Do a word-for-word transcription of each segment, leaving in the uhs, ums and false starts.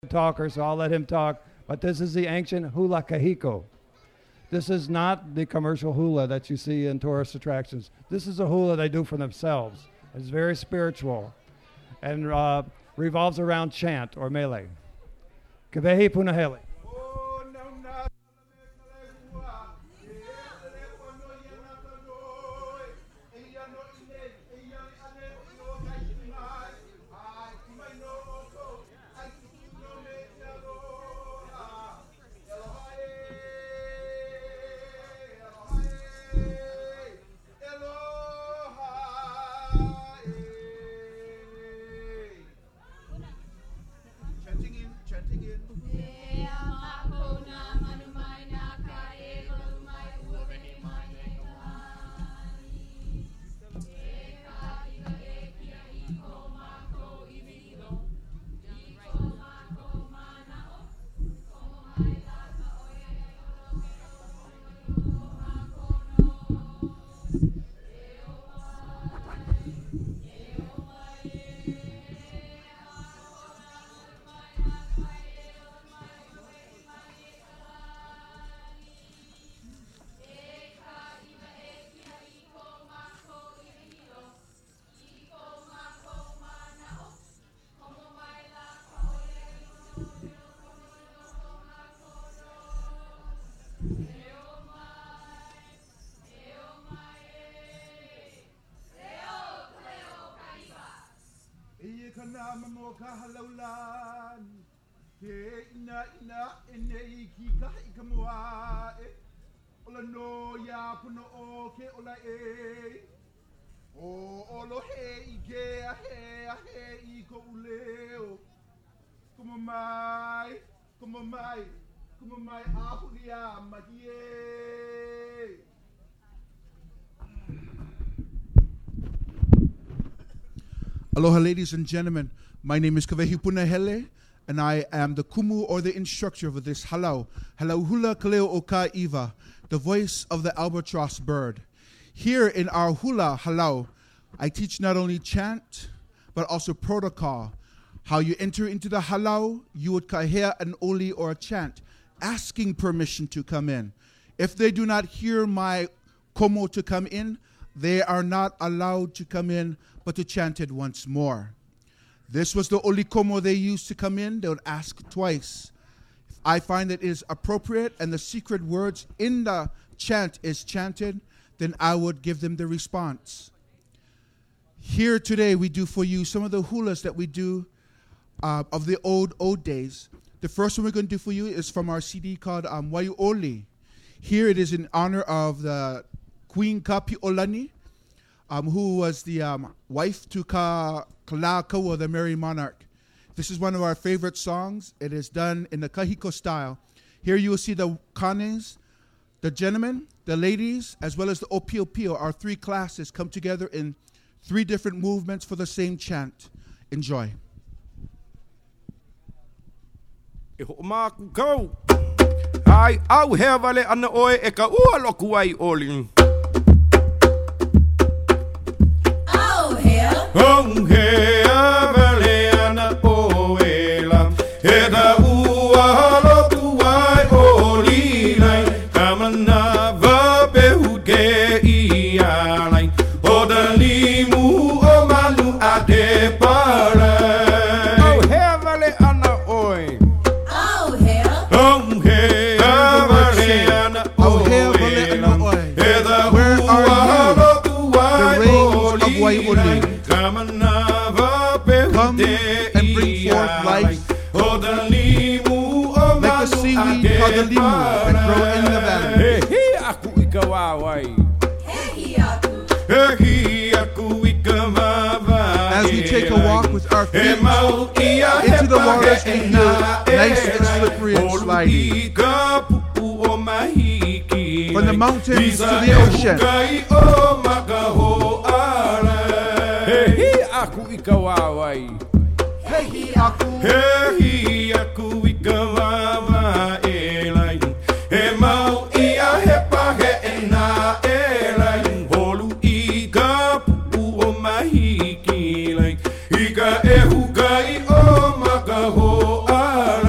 talker, so I'll let him talk. But this is the ancient hula kahiko. This is not the commercial hula that you see in tourist attractions. This is a hula they do for themselves. It's very spiritual and uh, revolves around chant or mele. Kavehi punahele. Halaulan ke ina ina ene iki ka ikamua e ola no ya puno o ke ola e o olo he ike a he a he iko uleo como mai como mai como mai ahuria magie. Aloha, ladies and gentlemen. My name is Kavehi Punahele, and I am the kumu or the instructor of this halau, halau hula kaleo o ka iwa, the voice of the albatross bird. Here in our hula halau, I teach not only chant, but also protocol. How you enter into the halau, you would kahea an oli or a chant, asking permission to come in. If they do not hear my komo to come in, they are not allowed to come in, but to chant it once more. This was the only komo they used to come in. They would ask twice. If I find that it is appropriate and the secret words in the chant is chanted, then I would give them the response. Here today we do for you some of the hulas that we do uh, of the old, old days. The first one we're going to do for you is from our C D called um, Waiuoli. Here it is in honor of the Queen Kapi'olani, Um, who was the um, wife to Ka Kalakaua, the Merry Monarch. This is one of our favorite songs. It is done in the Kahiko style. Here you will see the kanes, the gentlemen, the ladies, as well as the opiopio, our three classes, come together in three different movements for the same chant. Enjoy. Ai au hea vale ana oe e ka ua loku ai oli. Oh, hey, Avaliana, oh, Ela, Eda, Ualo, Tuai, oh, Lila, Kamanava, Behuge, Ialai, Oda Limu, O Manu, Ade, Pare. Oh, hey, Avaliana, oi. Oh, hey, oh, hey, Avaliana, oh, Ela, Eda, Ualo, Tuai, oh, Lila. Come and bring forth life. Like the seaweed called the limu that grow in the valley. As we take a walk with our feet into the waters we feel nice and slippery and sliding. From the mountains to the ocean. Aku ika wawai. Hehi aku. Hehi aku ika wawa elai. He mau ia he pahe e nā elai. Holu ika pupu o mahiki lai. Ika e hukai o maka ho a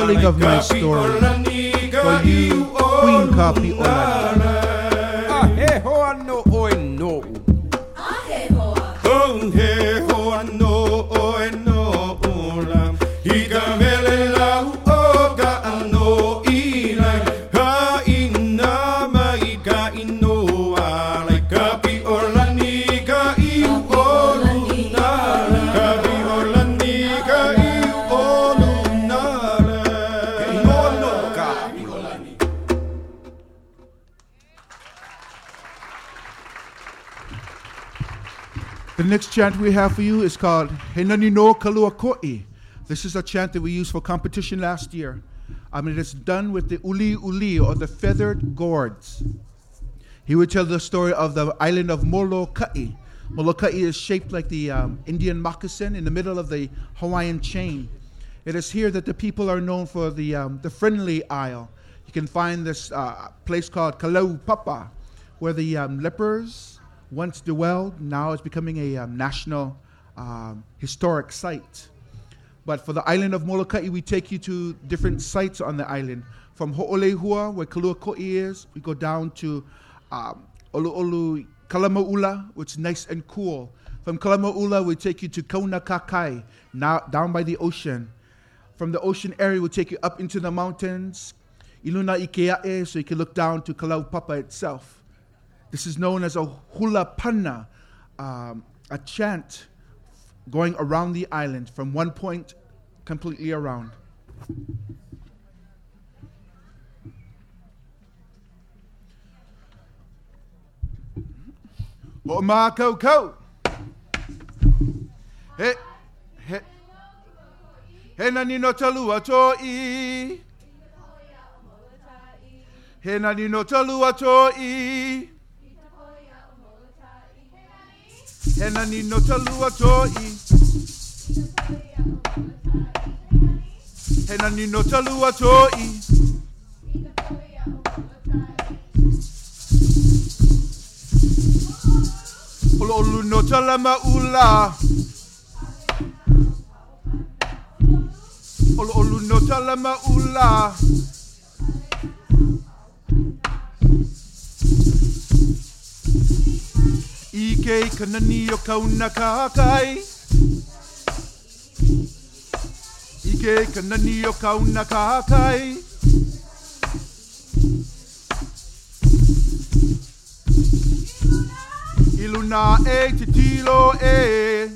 telling of my story for you, Queen Kapi Olani. Ahe hoa no oe no. Ahe hoa. Oh he hoa no oe no ula. Hika mele lau o ka ano ilai. Ha ina mai ka inoa. Lai Kapi Olani ka iu olu nara. Kapi Olani ka iu olu nara. No no Kapi Olani. The next chant we have for you is called Henani no Kalua Ko'i. This is a chant that we used for competition last year. I mean, it's done with the uli uli, or the feathered gourds. He would tell the story of the island of Molokai. Molokai is shaped like the um, Indian moccasin in the middle of the Hawaiian chain. It is here that the people are known for the um, the Friendly Isle. You can find this uh, place called Kalaupapa, where the um, lepers once dwelled. Now it's becoming a um, national um, historic site. But for the island of Molokai, we take you to different sites on the island. From Ho'olehua, where Kaluako'i is, we go down to um, Olu'olu Kalamaula, which is nice and cool. From Kalamaula, we take you to Kaunakakai, now down by the ocean. From the ocean area, we take you up into the mountains, Iluna Ikea'e, so you can look down to Kalaupapa itself. This is known as a hula pana, um, a chant going around the island from one point completely around. O ma ko ko. He he he nani no talua to'i. He nani no talua to'i. He nani no talua to'i. He nani no talua to'i. Olo olu no talama ula. Olo olu no talama ula. Ike kanani o kauna kakai. Ike kanani o kauna kakai. Iluna e te tilo e.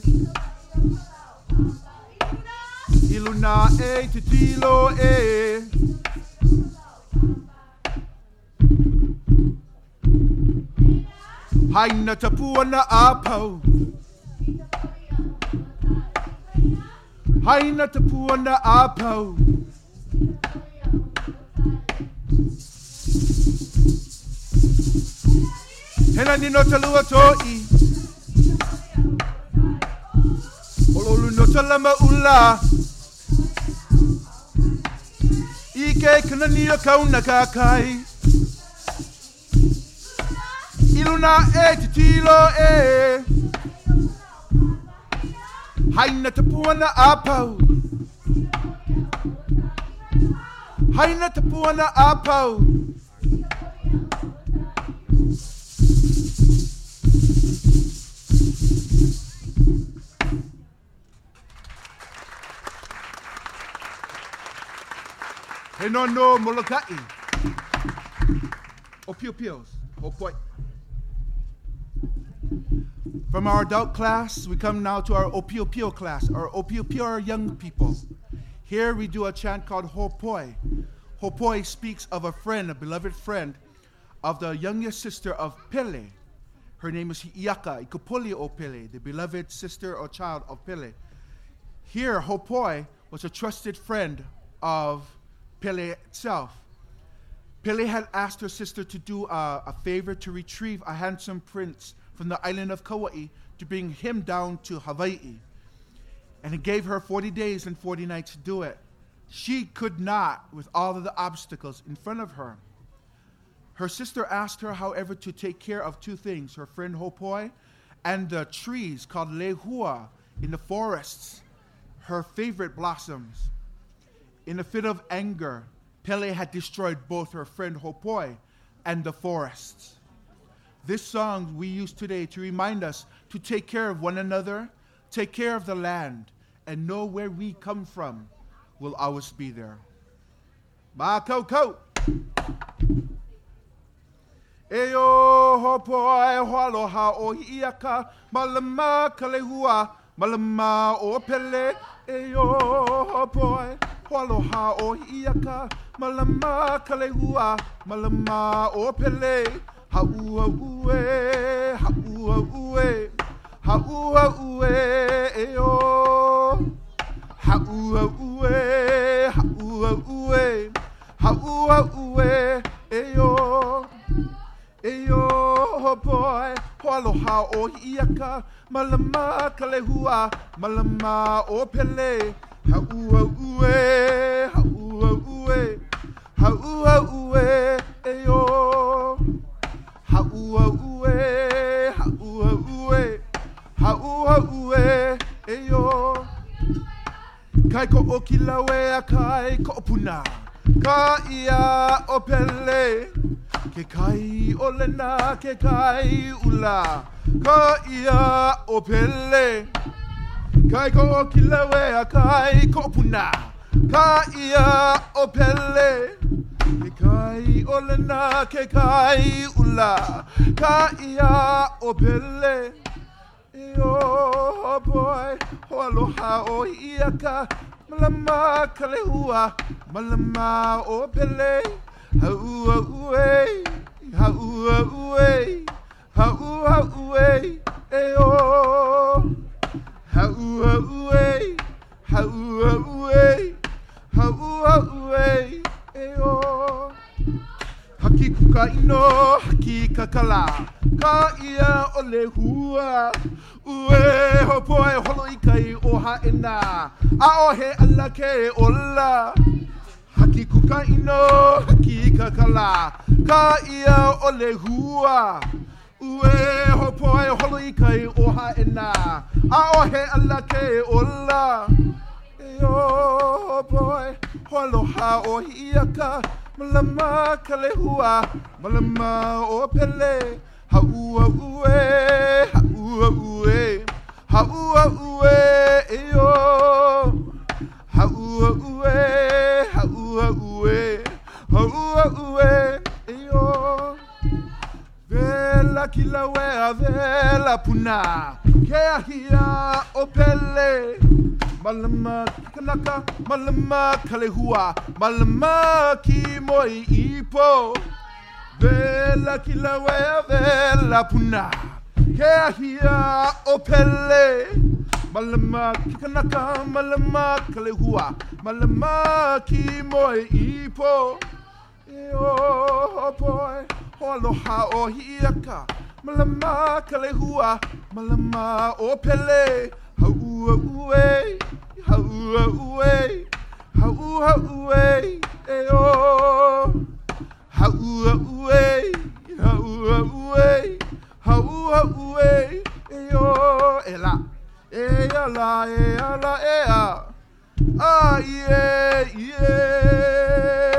Iluna e te tilo e. Haina tapua na apau. Haina tapua na apau. Hena ni no talua to'i. Ololu no talama ula. Ike kanani o kauna kakai. Iluna e te tilo e. Haina tapua na apau. Haina tapua na apau. He no no Molokai. O pio pios. O poi. From our adult class, we come now to our Opio Pio class. Our Opio Pio are young people. Here we do a chant called Hopoi. Hopoi speaks of a friend, a beloved friend, of the youngest sister of Pele. Her name is Iaka, Ikupoli o Pele, the beloved sister or child of Pele. Here, Hopoi was a trusted friend of Pele itself. Pele had asked her sister to do a, a favor to retrieve a handsome prince from the island of Kauai to bring him down to Hawaii. And he gave her forty days and forty nights to do it. She could not, with all of the obstacles in front of her. Her sister asked her, however, to take care of two things, her friend Hopoi and the trees called lehua in the forests, her favorite blossoms. In a fit of anger, Pele had destroyed both her friend Hopoi and the forests. This song we use today to remind us to take care of one another, take care of the land, and know where we come from will always be there. Ma ko ko. Eyo Hopoi hoaloha o hiaka malama kalehua malama o Pele. Eyo Hopoi hoaloha o hiaka malama kalehua malama o Pele. Ha'ua ue, ha'ua ue, ha'ua ue, eyo. Ha'ua ue, ha'ua ue, ha'ua ue, eyo. Eyo Hopoi, hoaloha o hiaka, malama kalehua, malama o Pele. Ha'ua ue, ha'ua ue, ha'ua ue, eyo. Ha'ua ue, ha'ua ue, ha'ua ue, eyo. Kai ko o kilauea, kai ko o puna, ka ia o Pele. Ke kai o lena, ke kai ula, ka ia o Pele. Kai ko o kilauea, kai ko o puna, ka ia o Pele. Ke kai o lena, ke kai ula, ka ia o Pele. Eyo Hopoi, hoaloha o hiaka, malama kalehua, malama o Pele. Ha'ua ue, ha'ua ue, ha'ua ue, eyo. Ha'ua ue, ha'ua ue, ha'ua ue, eyo. Haki kuka ino, haki kakala, ka ia o le hua. Ue Hopoi holo i kai o haena, a o he ala ke ola. Haki kuka ino, haki kakala, ka ia o le hua. Ue Hopoi holo i kai o haena, a o he ala ke ola. Eyo Hopoi, hoaloha o hiaka, malama kalehua, malama o Pele. Ha'ua ue, ha'ua ue, ha'ua ue, eyo. Ha'ua ue, ha'ua ue, ha'ua ue, eyo. Vela kilauea, vela puna, ke ahia o Pele. Malama kanaka, malama kalehua, malama ki moi ipo. Vela kilauea, vela puna, ke ahia o Pele. Malama kanaka, malama kalehua, malama ki moi ipo. Eyo Hopoi, hoaloha o hiaka, malama kalehua, malama o Pele. Ha'ua ue, ha'ua ue, ha'ua ue, eyo. Ha'ua ue, ha'ua ue, ha'ua ue, eyo. Ela, ea la, ea la, ea. Ah, yeah, yeah.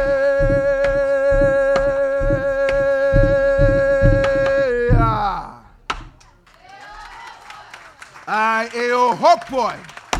Ai, eo Hopoi.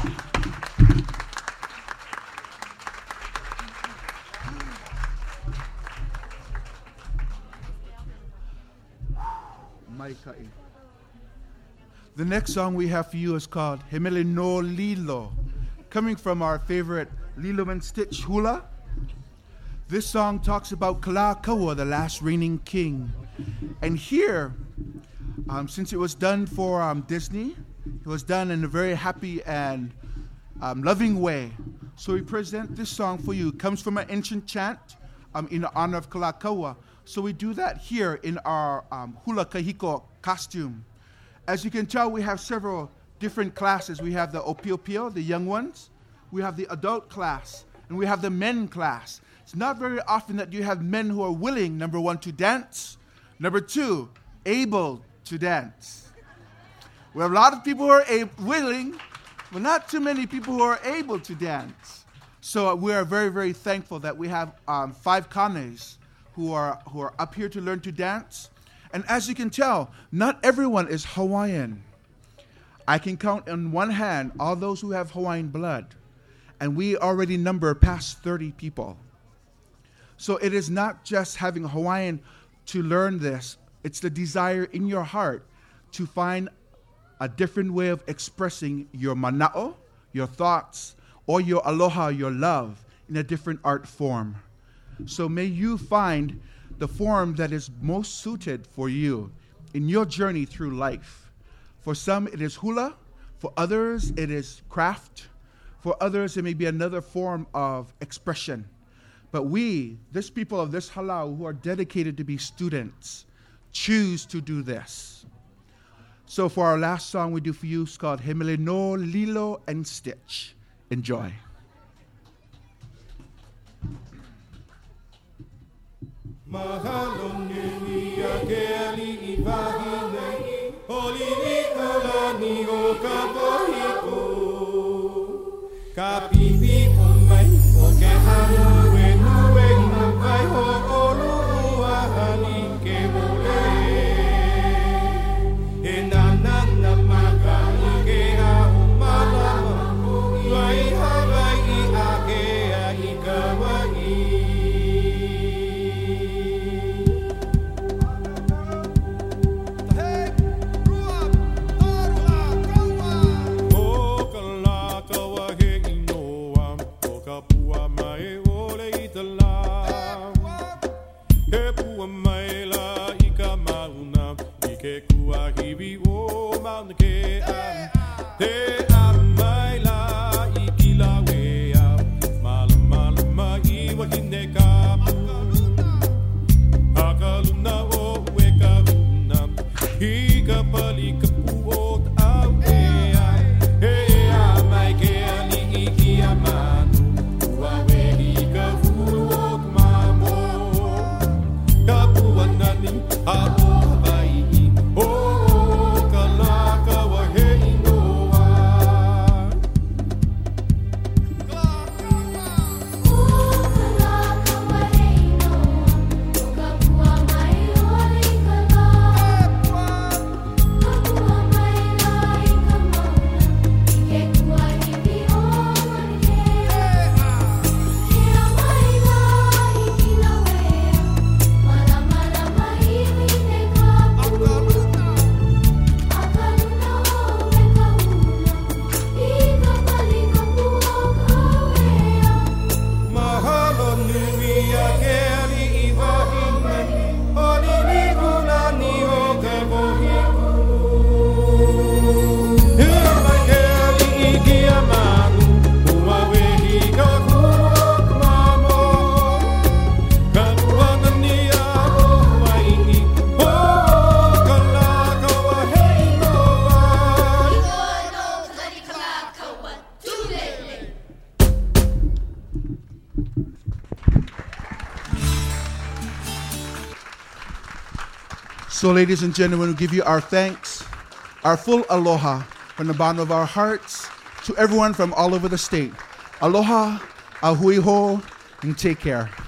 The next song we have for you is called Hemele no Lilo, coming from our favorite Lilo and Stitch hula. This song talks about Kalakaua, the last reigning king. And here, um, since it was done for um, Disney, it was done in a very happy and um, loving way. So we present this song for you. It comes from an ancient chant um, in honor of Kalakaua. So we do that here in our um, hula kahiko costume. As you can tell, we have several different classes. We have the opiopio, the young ones. We have the adult class. And we have the men class. It's not very often that you have men who are willing, number one, to dance. Number two, able to dance. We have a lot of people who are a- willing, but not too many people who are able to dance. So uh, we are very, very thankful that we have um, five kanes who are who are up here to learn to dance. And as you can tell, not everyone is Hawaiian. I can count on one hand all those who have Hawaiian blood, and we already number past thirty people. So it is not just having Hawaiian to learn this, it's the desire in your heart to find a different way of expressing your mana'o, your thoughts, or your aloha, your love, in a different art form. So may you find the form that is most suited for you in your journey through life. For some, it is hula. For others, it is craft. For others, it may be another form of expression. But we, this people of this halau who are dedicated to be students, choose to do this. So for our last song we do for you, it's called Hemele no Lilo and Stitch. Enjoy. Mahalo nini a keali I wahine, Olili kolani o kapohiko. Ka pipi o mai, o ke hanu e nue na vai ho olu ahani ke mole. E na na na maka I ke au malama, Iwai Hawaii a ke a I Kauai. So, ladies and gentlemen, we give you our thanks, our full aloha from the bottom of our hearts to everyone from all over the state. Aloha, ahui ho, and take care.